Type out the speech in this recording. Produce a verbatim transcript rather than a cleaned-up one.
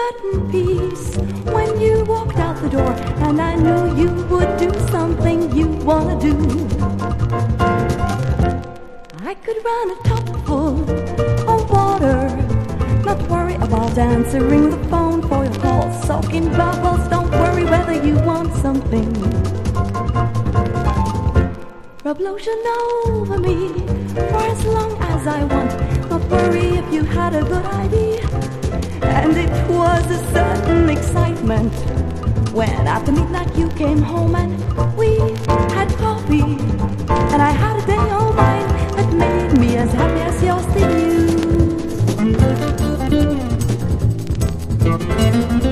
certain peace when you walked out the door, and I knew you would do something you wanna do. I could run a tub full of water, not worry about answering the phone for your calls, soaking bubbles, don't worry whether you want something. Rub lotion over me for as long as I want, not worry if you had a good idea. And it was a certain excitement when after midnight you came home and we had coffee, and I had a day of mine that made me as happy as yours did you.